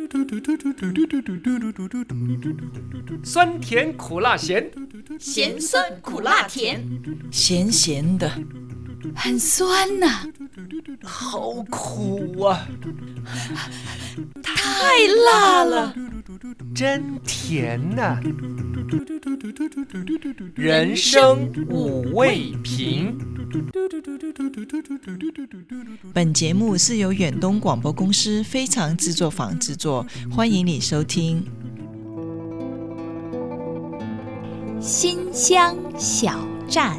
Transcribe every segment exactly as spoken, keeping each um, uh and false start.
酸甜苦辣咸， 咸酸苦辣甜， 咸咸的， 很酸呐、啊， 好苦啊， 太辣了， 真甜呐、啊。人生五味瓶。 本节目是由远东广播公司非常制作坊制作，欢迎你收听。 馨香小站，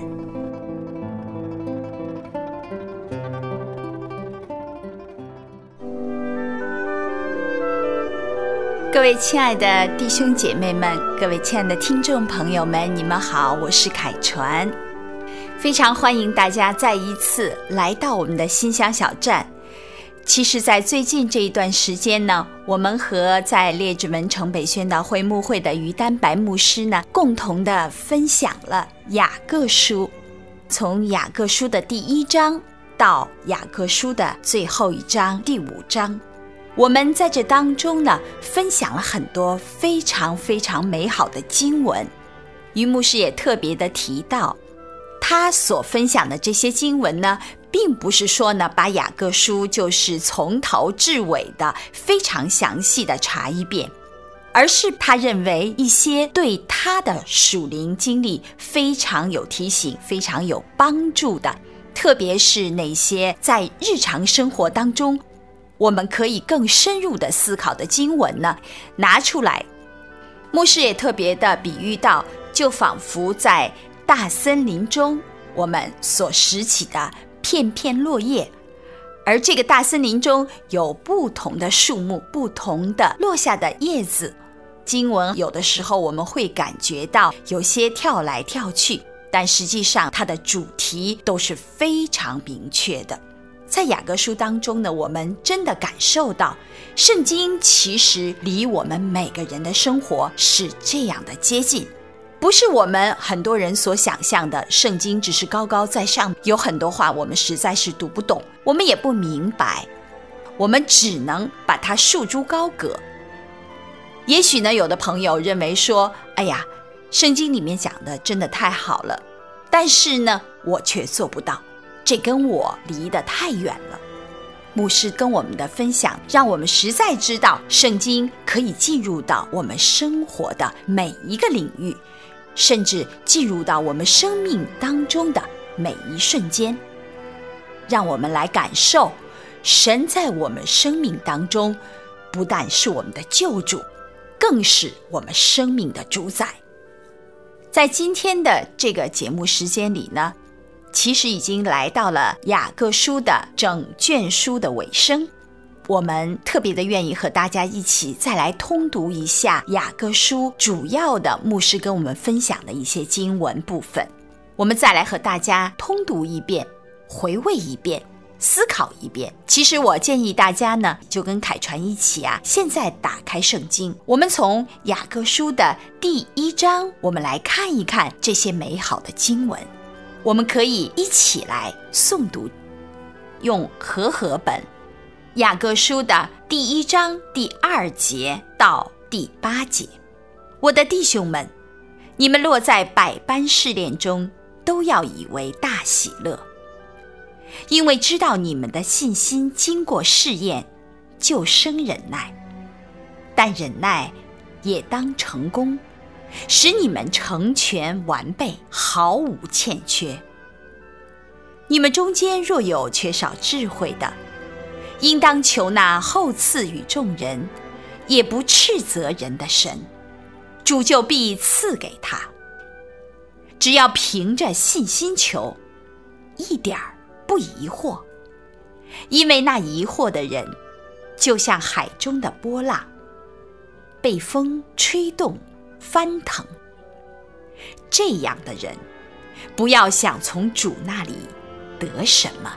各位亲爱的弟兄姐妹们，各位亲爱的听众朋友们，你们好，我是凯传，非常欢迎大家再一次来到我们的馨香小站。其实在最近这一段时间呢，我们和在列治文城北宣道会牧会的于丹白牧师呢，共同的分享了雅各书，从雅各书的第一章到雅各书的最后一章第五章。我们在这当中呢，分享了很多非常非常美好的经文。于牧师也特别的提到，他所分享的这些经文呢，并不是说呢，把雅各书就是从头至尾的非常详细的查一遍，而是他认为一些对他的属灵经历非常有提醒、非常有帮助的，特别是那些在日常生活当中我们可以更深入的思考的经文呢，拿出来。牧师也特别的比喻到，就仿佛在大森林中我们所拾起的片片落叶，而这个大森林中有不同的树木，不同的落下的叶子。经文有的时候我们会感觉到有些跳来跳去，但实际上它的主题都是非常明确的。在雅各书当中呢，我们真的感受到圣经其实离我们每个人的生活是这样的接近，不是我们很多人所想象的圣经只是高高在上，有很多话我们实在是读不懂，我们也不明白，我们只能把它束诸高阁。也许呢，有的朋友认为说，哎呀，圣经里面讲的真的太好了，但是呢，我却做不到，这跟我离得太远了。牧师跟我们的分享，让我们实在知道圣经可以进入到我们生活的每一个领域，甚至进入到我们生命当中的每一瞬间，让我们来感受神在我们生命当中不但是我们的救主，更是我们生命的主宰。在今天的这个节目时间里呢，其实已经来到了雅各书的整卷书的尾声，我们特别的愿意和大家一起再来通读一下雅各书主要的牧师跟我们分享的一些经文部分，我们再来和大家通读一遍，回味一遍，思考一遍。其实我建议大家呢，就跟凯传一起啊，现在打开圣经，我们从雅各书的第一章，我们来看一看这些美好的经文。我们可以一起来诵读，用和合本雅各书的第一章第二节到第八节。我的弟兄们，你们落在百般试炼中，都要以为大喜乐，因为知道你们的信心经过试验，就生忍耐。但忍耐也当成功，使你们成全完备，毫无欠缺。你们中间若有缺少智慧的，应当求那厚赐与众人，也不斥责人的神，主就必赐给他。只要凭着信心求，一点儿不疑惑，因为那疑惑的人，就像海中的波浪，被风吹动翻腾。这样的人，不要想从主那里得什么。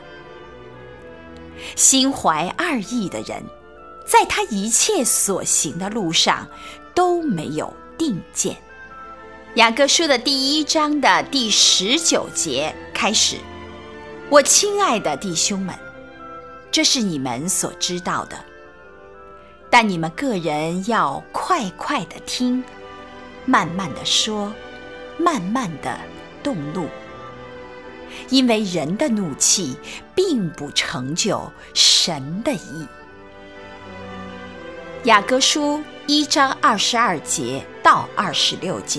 心怀二意的人，在他一切所行的路上都没有定见。雅各书的第一章的第十九节开始，我亲爱的弟兄们，这是你们所知道的， 但你们个人要快快地听，慢慢地说，慢慢地动怒，因为人的怒气并不成就神的义。雅各书一章二十二节到二十六节，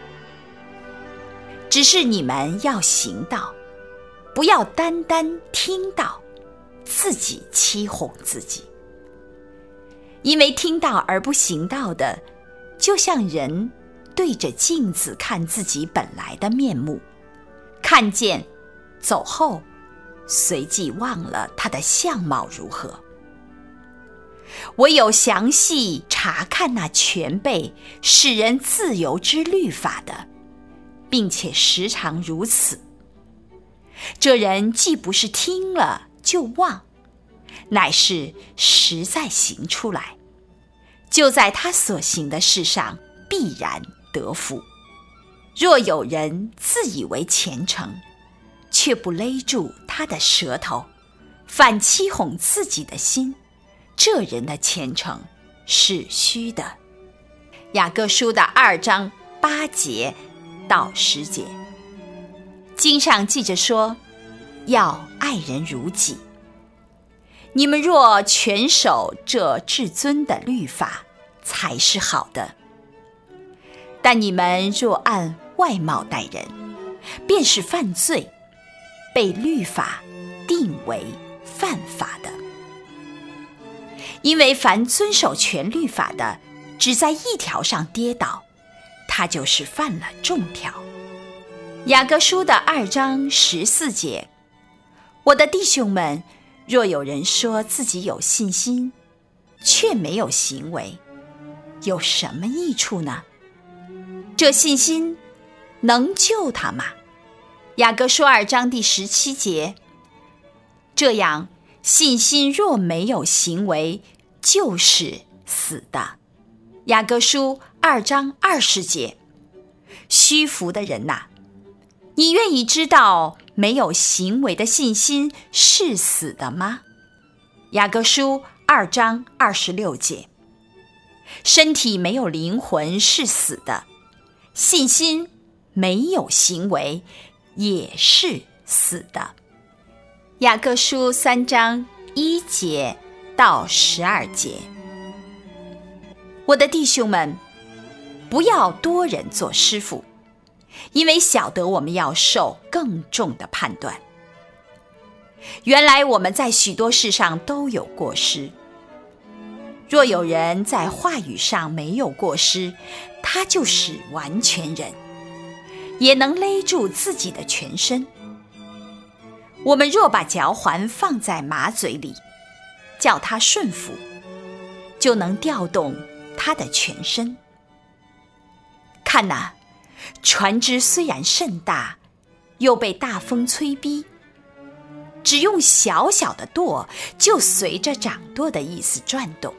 只是你们要行道，不要单单听道，自己欺哄自己。因为听道而不行道的，就像人对着镜子看自己本来的面目，看见走后，随即忘了他的相貌如何。唯有详细查看那全备使人自由之律法的，并且时常如此，这人既不是听了就忘，乃是实在行出来，就在他所行的事上必然得福。若有人自以为虔诚，却不勒住他的舌头，反欺哄自己的心，这人的虔诚是虚的。雅各书的二章八节到十节，经上记着说，要爱人如己。你们若全守这至尊的律法，才是好的。但你们若按外貌待人，便是犯罪，被律法定为犯法的。因为凡遵守全律法的，只在一条上跌倒，他就是犯了众条。雅各书的二章十四节，我的弟兄们，若有人说自己有信心，却没有行为，有什么益处呢？这信心能救他吗？雅各书二章第十七节，这样信心若没有行为，就是死的。雅各书二章二十节，虚浮的人哪，你愿意知道没有行为的信心是死的吗？雅各书二章二十六节，身体没有灵魂是死的，信心没有行为也是死的。雅各书三章一节到十二节，我的弟兄们，不要多人做师傅，因为晓得我们要受更重的判断。原来我们在许多事上都有过失，若有人在话语上没有过失，他就是完全人，也能勒住自己的全身。我们若把嚼环放在马嘴里，叫它顺服，就能调动它的全身。看哪，船只虽然甚大，又被大风催逼，只用小小的舵，就随着掌舵的意思转动。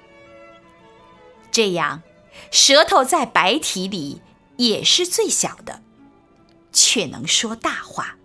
这样，舌头在百体里也是最小的，却能说大话。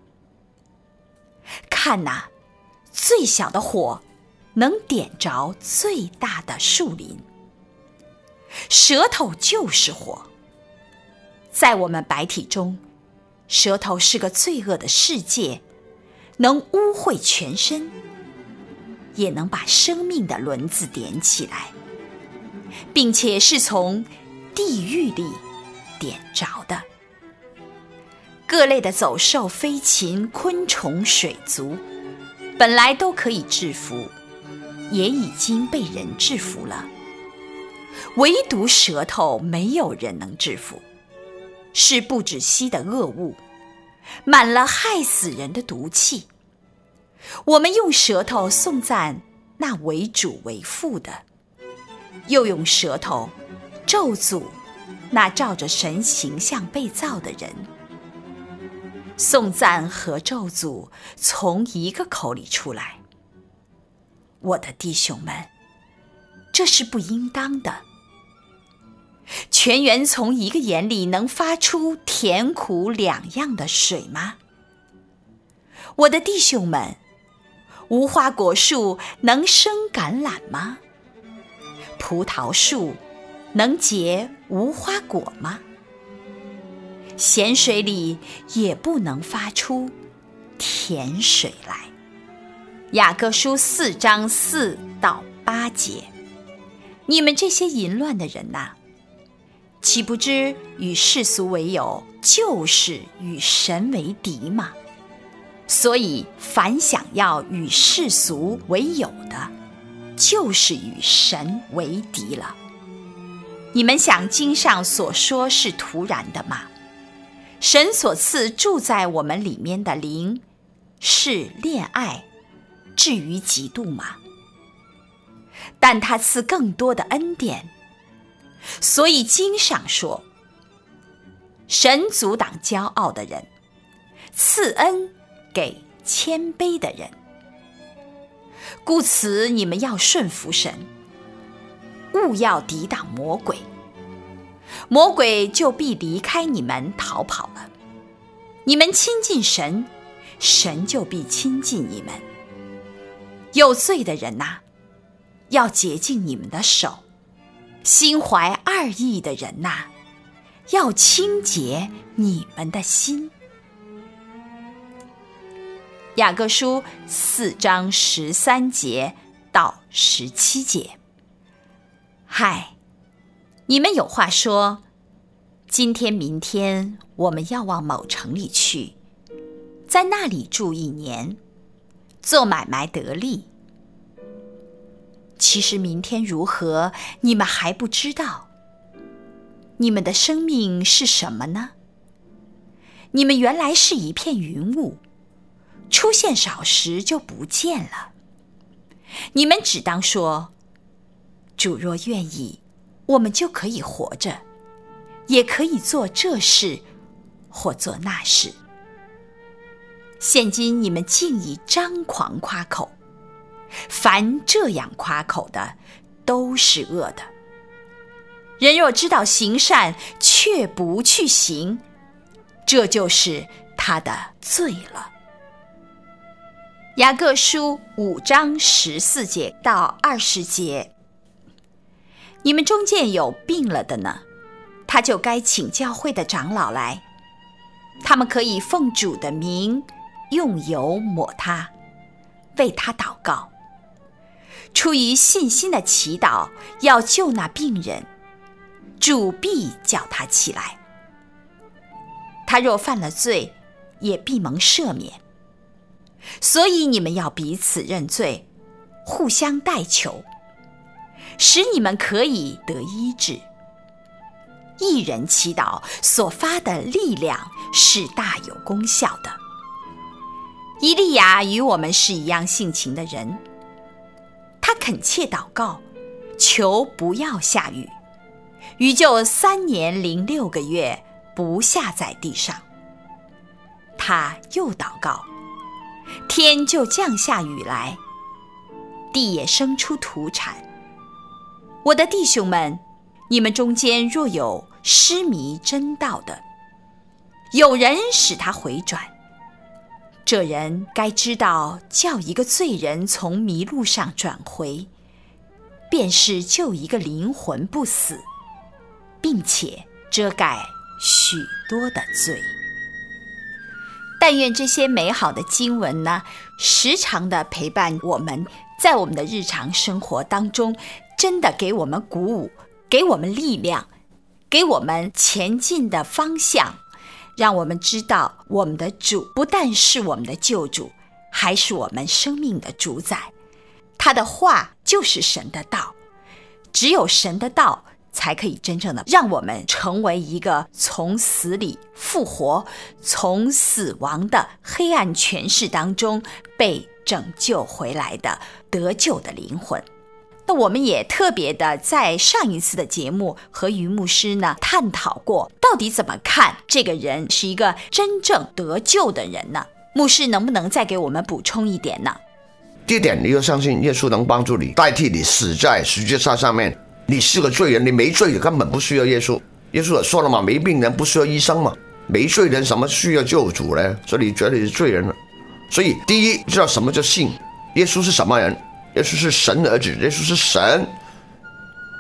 看哪，最小的火能点着最大的树林。舌头就是火。在我们百体中，舌头是个罪恶的世界，能污秽全身，也能把生命的轮子点起来，并且是从地狱里点着的。各类的走兽、飞禽、昆虫、水族，本来都可以制服，也已经被人制服了，唯独舌头没有人能制服，是不止息的恶物，满了害死人的毒气。我们用舌头颂赞那为主为父的，又用舌头咒诅那照着神形象被造的人。颂赞和咒诅从一个口里出来。我的弟兄们，这是不应当的。泉源从一个眼里能发出甜苦两样的水吗？我的弟兄们，无花果树能生橄榄吗？ 葡萄树能结无花果吗？咸水里也不能发出甜水来。雅各书四章四到八节，你们这些淫乱的人哪，岂不知与世俗为友，就是与神为敌吗？所以凡想要与世俗为友的，就是与神为敌了。你们想经上所说是徒然的吗？神所赐住在我们里面的灵，是恋爱至于嫉妒吗？但他赐更多的恩典，所以经上说，神阻挡骄傲的人，赐恩给谦卑的人。故此你们要顺服神，勿要抵挡魔鬼，魔鬼就必离开你们逃跑了。你们亲近神，神就必亲近你们。有罪的人哪，要洁净你们的手；心怀二意的人哪，要清洁你们的心。雅各书四章十三节到十七节。嗨，你们有话说，今天明天我们要往某城里去，在那里住一年，做买卖得利。其实明天如何，你们还不知道。你们的生命是什么呢？你们原来是一片云雾，出现少时就不见了。你们只当说，主若愿意，我们就可以活着，也可以做这事或做那事。现今你们竟以张狂夸口，凡这样夸口的，都是恶的。人若知道行善，却不去行，这就是他的罪了。雅各书五章十四节到二十节，你们中间有病了的呢，他就该请教会的长老来，他们可以奉主的名用油抹他，为他祷告。出于信心的祈祷，要救那病人，主必叫他起来。他若犯了罪，也必蒙赦免。所以你们要彼此认罪，互相代求，使你们可以得医治。一人祈祷所发的力量是大有功效的。以利亚与我们是一样性情的人，他恳切祷告，求不要下雨，雨就三年零六个月不下在地上。他又祷告，天就降下雨来，地也生出土产。我的弟兄们，你们中间若有失迷真道的，有人使他回转，这人该知道叫一个罪人从迷路上转回，便是救一个灵魂不死，并且遮盖许多的罪。但愿这些美好的经文呢，时常的陪伴我们，在我们的日常生活当中，真的给我们鼓舞，给我们力量，给我们前进的方向，让我们知道我们的主不但是我们的救主，还是我们生命的主宰。他的话就是神的道，只有神的道才可以真正的让我们成为一个从死里复活，从死亡的黑暗权势当中被拯救回来的得救的灵魂。那我们也特别的在上一次的节目和于牧师呢探讨过，到底怎么看这个人是一个真正得救的人呢？牧师能不能再给我们补充一点呢？ 第一点，你要相信耶稣能帮助你，代替你死在十字架上面。你是个罪人，你没罪，你根本不需要耶稣。耶稣也说了嘛，没病人不需要医生嘛，没罪人什么需要救主呢？所以你觉得你是罪人了。所以第一，知道什么叫信。耶稣是什么人？耶稣是神的儿子，耶稣是神。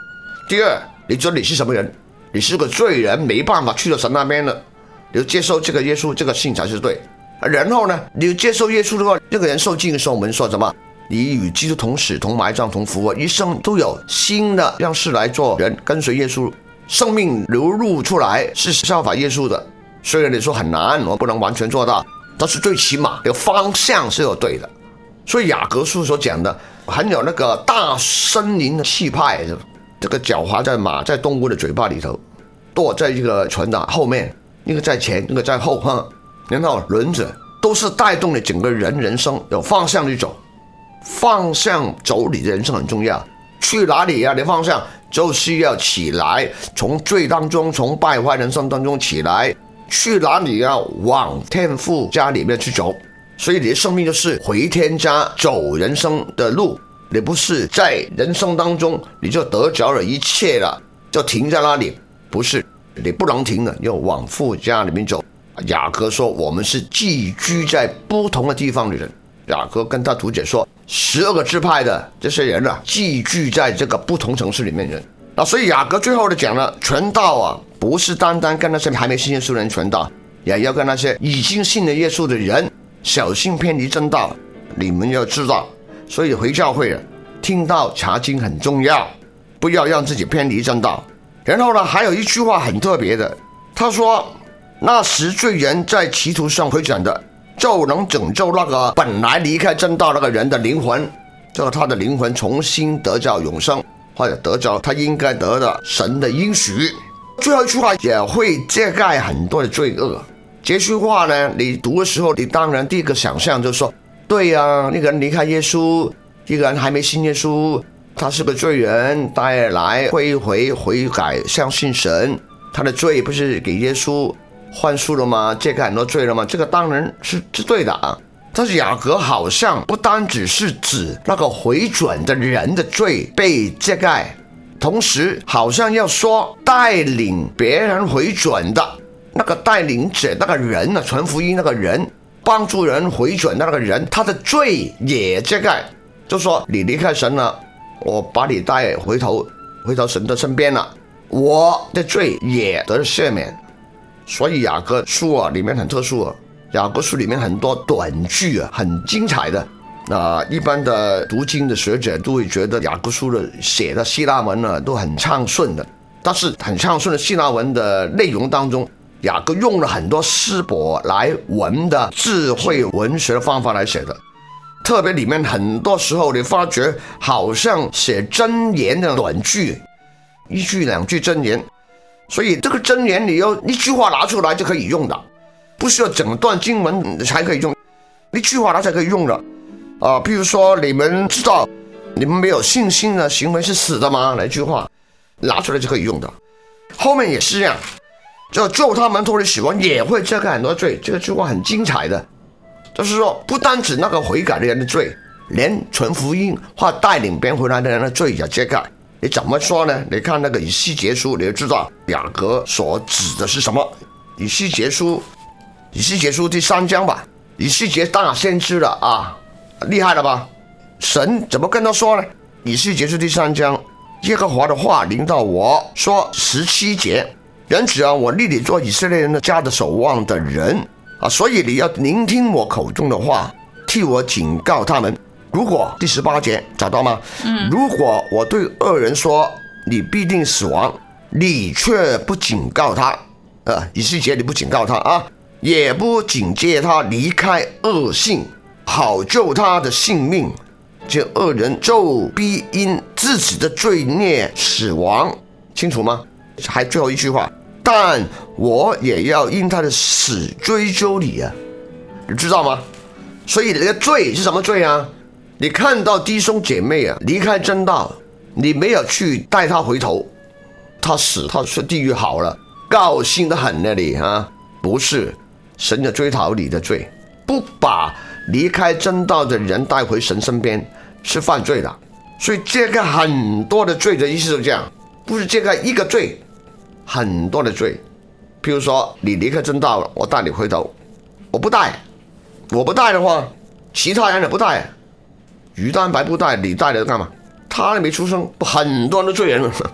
第二，你觉得你是什么人？你是个罪人，没办法去到神那边了，你就接受这个耶稣，这个信才是对。然后呢，你接受耶稣的话，这个人受尽的时候，我们说什么？你与基督同死，同埋葬，同复活，一生都有新的样式来做人，跟随耶稣，生命流露出来，是效法耶稣的。虽然你说很难，我不能完全做到，但是最起码这个方向是有对的。所以雅各书所讲的很有那个大森林的气派，这个狡猾在马在动物的嘴巴里头，舵在这个船的后面，一个在前，一个在后哈，然后轮子都是带动你整个人人生有方向去走，方向走你的人生很重要。去哪里啊？你方向就是要起来，从罪当中，从败坏人生当中起来，去哪里啊？往天父家里面去走。所以你的生命就是回天家走人生的路，你不是在人生当中你就得着了一切了，就停在那里，不是，你不能停的，要往父家里面走。雅各说我们是寄居在不同的地方的人，雅各跟他读者说十二个支派的这些人啊，寄居在这个不同城市里面的人。那所以雅各最后的讲了，传道啊，不是单单跟那些还没信耶稣的人传道，也要跟那些已经信了耶稣的人小心偏离正道。你们要知道，所以回教会了，听到查经很重要，不要让自己偏离正道。然后呢，还有一句话很特别的，他说那时罪人在歧途上回转的，就能拯救那个本来离开正道那个人的灵魂，叫他的灵魂重新得着永生，或者得着他应该得的神的应许。最后一句话也会遮盖很多的罪恶。这句话呢，你读的时候，你当然第一个想象就是说，对呀、啊，那个人离开耶稣，一个人还没信耶稣，他是个罪人，带来归回悔改，相信神，他的罪不是给耶稣换赎了吗？遮盖很多罪了吗？这个当然是是对的啊。但是雅各好像不单只是指那个回转的人的罪被遮盖，同时好像要说带领别人回转的那个带领者那个人啊，传福音那个人，帮助人回转的那个人，他的罪也遮盖。就说你离开神了，我把你带回头回到神的身边了，我的罪也得赦免。所以雅各书啊里面很特殊啊，雅各书里面很多短句啊，很精彩的。那一般的读经的学者都会觉得雅各书的写的希腊文呢都很畅顺的，但是很畅顺的希腊文的内容当中，雅各用了很多诗伯来文的智慧文学的方法来写的，特别里面很多时候你发觉好像写箴言的短句，一句两句箴言，所以这个箴言你要一句话拿出来就可以用的，不需要整段经文才可以用，一句话拿才可以用的啊。譬如说你们知道你们没有信心的行为是死的吗？那句话拿出来就可以用的。后面也是这样，就救他们脱离死亡也会遮盖很多罪，这个句话很精彩的，就是说不单指那个悔改的人的罪，连传福音或带领别人回来的人的罪也遮盖。你怎么说呢？你看那个以西结书，你就知道雅各所指的是什么。以西结书，以西结书第三章吧，以西结大先知了啊，厉害了吧？神怎么跟他说呢？以西结书第三章，耶和华的话临到我说，十七节，人子啊，我立你做以色列人的家的守望的人啊，所以你要聆听我口中的话，替我警告他们。如果第十八节找到吗？嗯，如果我对恶人说你必定死亡，你却不警告他，呃，以西结你不警告他啊，也不警戒他离开恶性，好救他的性命，这恶人就必因自己的罪孽死亡，清楚吗？还最后一句话，但我也要因他的死追究你啊，你知道吗？所以你的罪是什么罪啊？你看到弟兄姐妹啊离开真道，你没有去带他回头，他死他去地狱好了，高兴得很了你啊，不是，神就追讨你的罪，不把离开真道的人带回神身边是犯罪的。所以遮盖很多的罪的意思是这样，不是遮盖一个罪，很多的罪。譬如说你离开真道了，我带你回头，我不带，我不带的话，其他人也不带，于丹白不带，你带了干嘛？他还没出生，很多人都罪人了。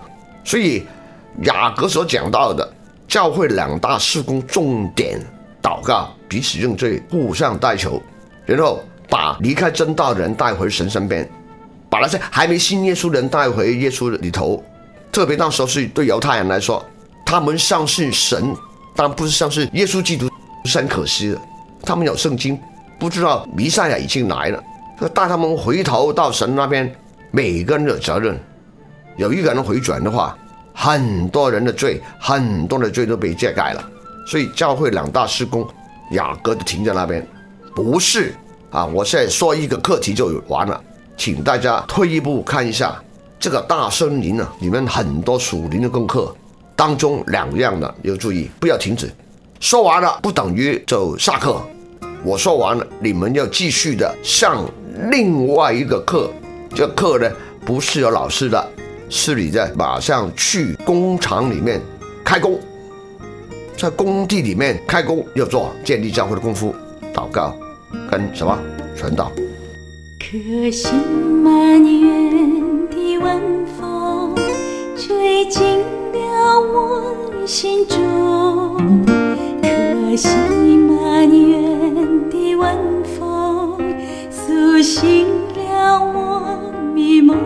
所以雅各所讲到的教会两大事工重点，祷告，彼此认罪，互相代求，然后把离开真道的人带回神身边，把那些还没信耶稣的人带回耶稣里头。特别那时候是对犹太人来说，他们相信神，但不是相信耶稣基督，是很可惜的。他们有圣经，不知道弥赛亚已经来了，带他们回头到神那边，每个人有责任。有一个人回转的话，很多人的罪，很多的罪都被遮盖了。所以教会两大事工，雅各就停在那边，不是啊！我现在说一个课题就完了，请大家退一步看一下这个大森林啊，里面很多属灵的功课当中两样的要注意，不要停止。说完了不等于就下课，我说完了，你们要继续的上另外一个课。这个课呢，不是有老师的，是你在马上去工厂里面开工，在工地里面开工，要做建立教会的功夫，祷告跟什么传道。 可惜满园的晚风吹进了我心中，可惜满园的晚风苏醒了我迷梦，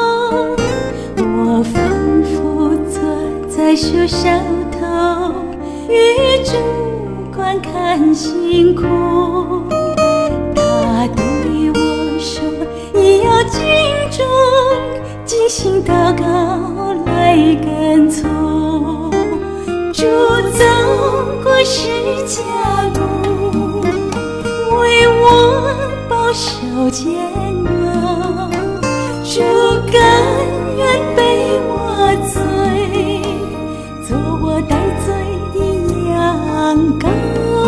我仿佛坐在树梢头，雨中观看星空。他对我说，你要敬重，尽心祷告来跟从，主走过十架路，为我保守煎熬，主甘愿背我罪，做我代罪的羊羔，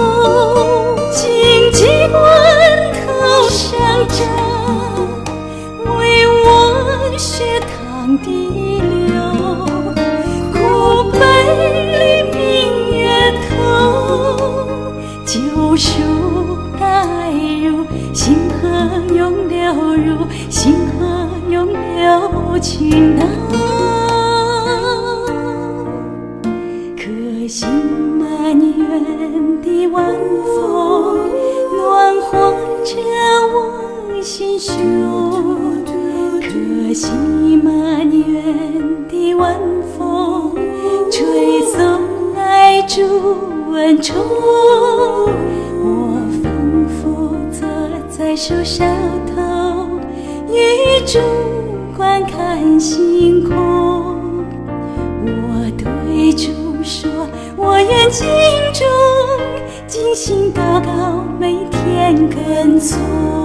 荆棘冠头上长，为我血淌的流，苦杯里明月透，救赎带入，星河涌流入，星河涌流倾倒。可惜满园的晚风暖和着我心胸，可惜满园的晚风吹走爱主恩宠，我仿佛坐在树梢头，雨中观看星空。我对主说，我愿敬重，尽心祷告，每天跟从。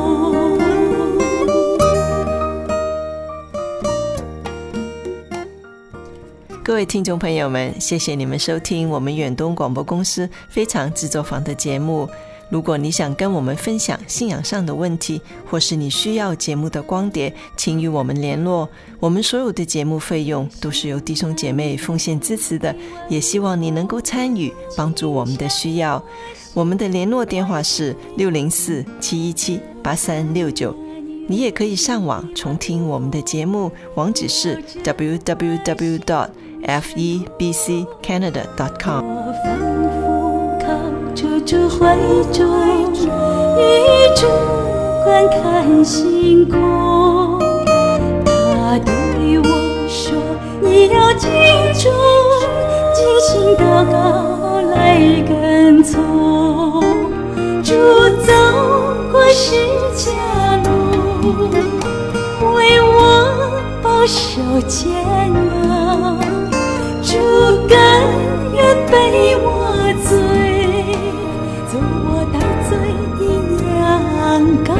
各位听众朋友们，谢谢你们收听我们远东广播公司非常制作坊的节目。如果你想跟我们分享信仰上的问题，或是你需要节目的光碟，请与我们联络。我们所有的节目费用都是由弟兄姐妹奉献支持的，也希望你能够参与，帮助我们的需要。我们的联络电话是六零四七一七八三六九，你也可以上网重听我们的节目，网址是 double-u double-u double-u dot f e b c canada dot com。 我仿佛靠着主怀中，雨中观看星空。他对我说，你要敬重，尽心祷告来跟从，主走过十架路，为我保守煎熬，主甘愿背我罪，做我代罪的羊羔，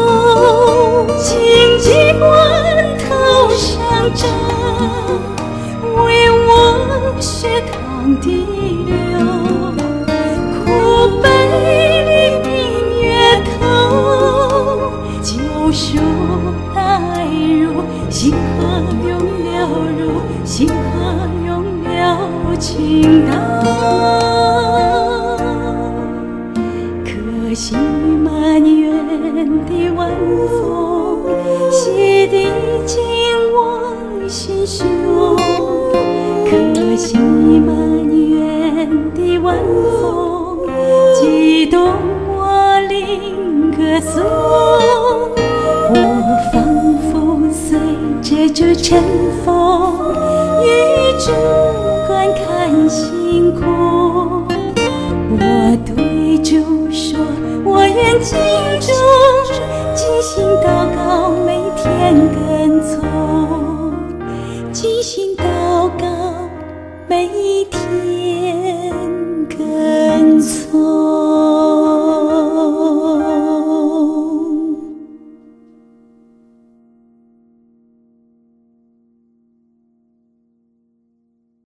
荆棘冠头上长，为我血淌的流，苦杯里明月透，救赎带入，星河涌流入，星河涌流倾倒。可惜满园的晚风洗涤进我心胸， 喜满园的晚风，激动我灵歌颂。我仿佛随着主乘风，与主观看星空。我对主说，我愿敬重，尽心祷告，每天歌